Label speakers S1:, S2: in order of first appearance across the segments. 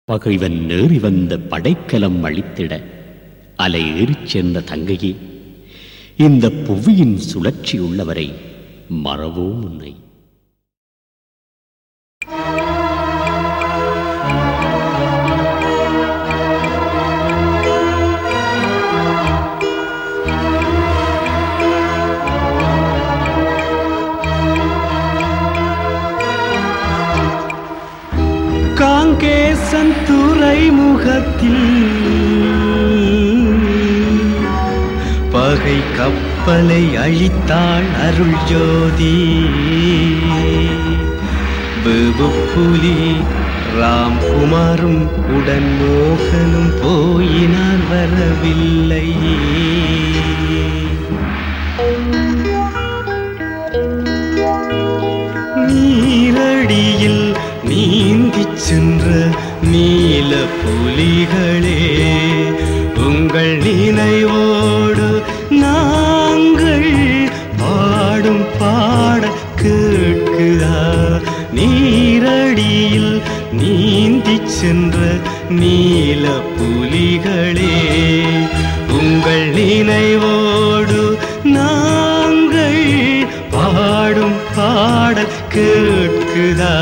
S1: பகைவன் ஏறி வந்த படைக்கலம் அழித்திட அலை ஏறிச் சென்ற தங்கையே, இந்த புவியின் சுழற்சி உள்ளவரை மறவோம் உன்னை. காங்கேசன் துறைமுகத்தில் பகை கப்பலை அழித்தாள் அருள் ஜோதி. புலி ராம்குமாரும் உடன் மோகனும் போயினார், வரவில்லை. நீரடியில் நீந்திச் சென்ற நீல புலிகளே, உங்கள் நினைவோடு நாங்கள் பாடும் பாட கேட்குதா? நீரடியில் நீந்திச் சென்ற நீல புலிகளே, உங்கள் நினைவோடு நாங்கள் பாடும் பாட கேட்குதா?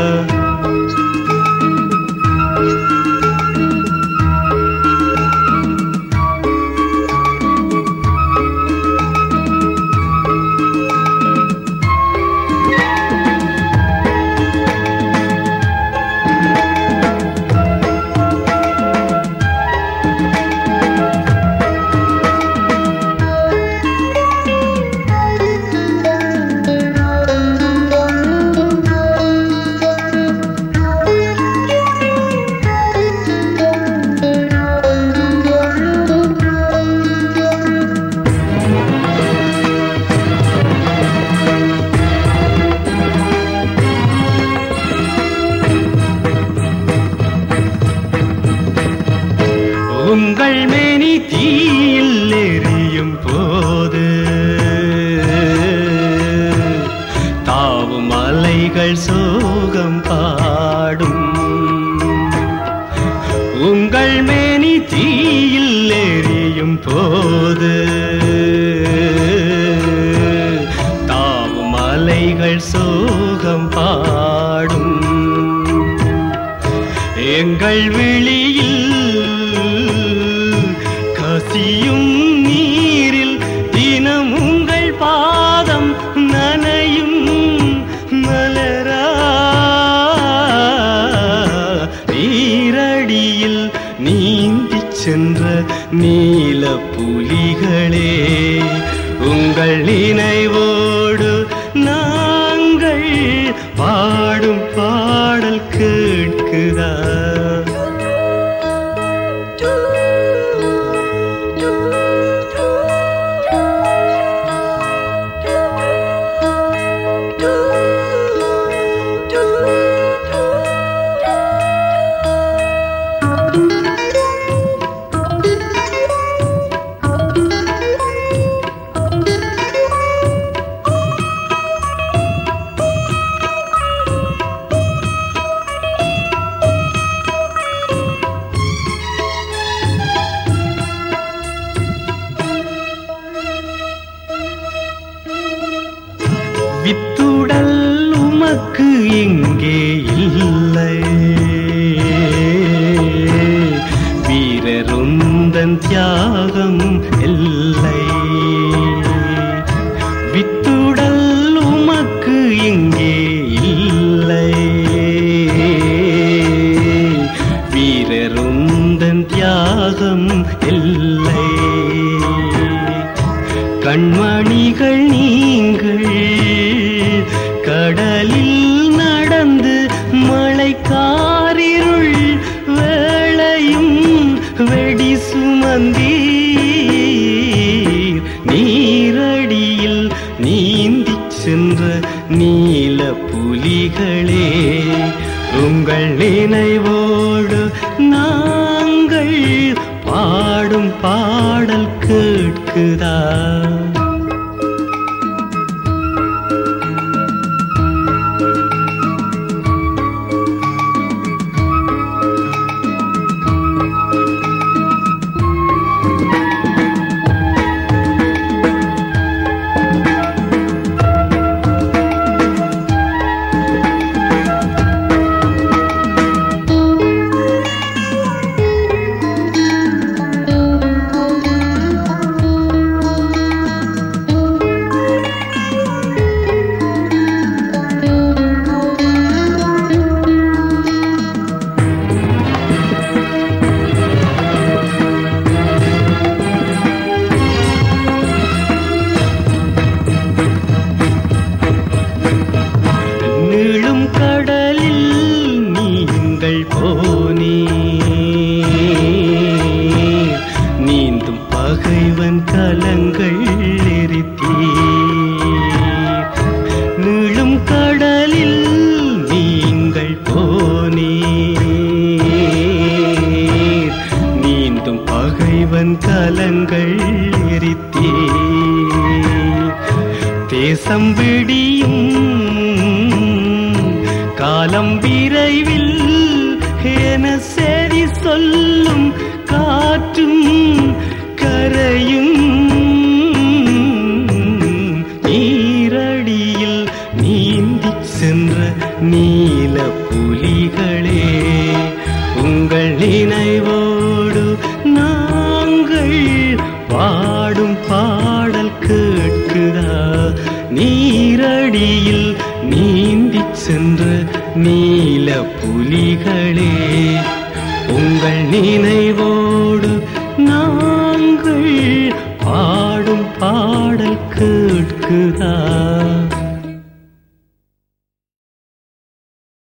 S1: உங்கள் மேனி தீயில் எரியும் போது தாவும் அலைகள் சோகம் பாடும். உங்கள் மேனி தீயில் எரியும் போது தாவும் அலைகள் சோகம் பாடும். எங்கள் விழியில் கசியும் நீரில் தினம் உங்கள் பாதம் நனையும் மலரா? நீரடியில் நீந்திச் சென்ற நீல புலிகளே, உங்கள் நினைவோடு நாங்கள் பாடும் பாடல் கேட்குதா? வித்துடல் உமக்கு இங்கே இல்லை, வீரருந்தன் தியாகம் எல்லை. வித்துடல் உமக்கு இங்கே இல்லை, வீரருந்தன் தியாகம் எல்லை. கண்மணிகள் நீங்கள் கடலில் நடந்து மழைக்காரிருள் வேளையும் வெடி சுமந்தீர். நீரடியில் நீந்திச் சென்ற நீல புலிகளே, உங்கள் நினைவோடு நாங்கள் பாடும் பாடல் கேட்குதா?
S2: போனீர். நீந்தும் பகைவன் கலங்கள் எரித்தீர். நீளும் கடலில் நீங்கள் போனீர். நீந்தும் பகைவன் கலங்கள் எரித்தீர். தேசம் விடியும் காலம் விரைவில் என செய்தி சொல்லும் காற்றும் கரையும். நீரடியில் நீந்தி சென்ற நீல புலிகளே, உங்கள் நினைவோடு நாங்கள் பாடும் பாடல் கேட்குதா? நீரடியில் நீந்தி சென்ற நீல புலிகளே, உங்கள் நினைவோடு நாங்கள் பாடும் பாடல் கேட்குதா?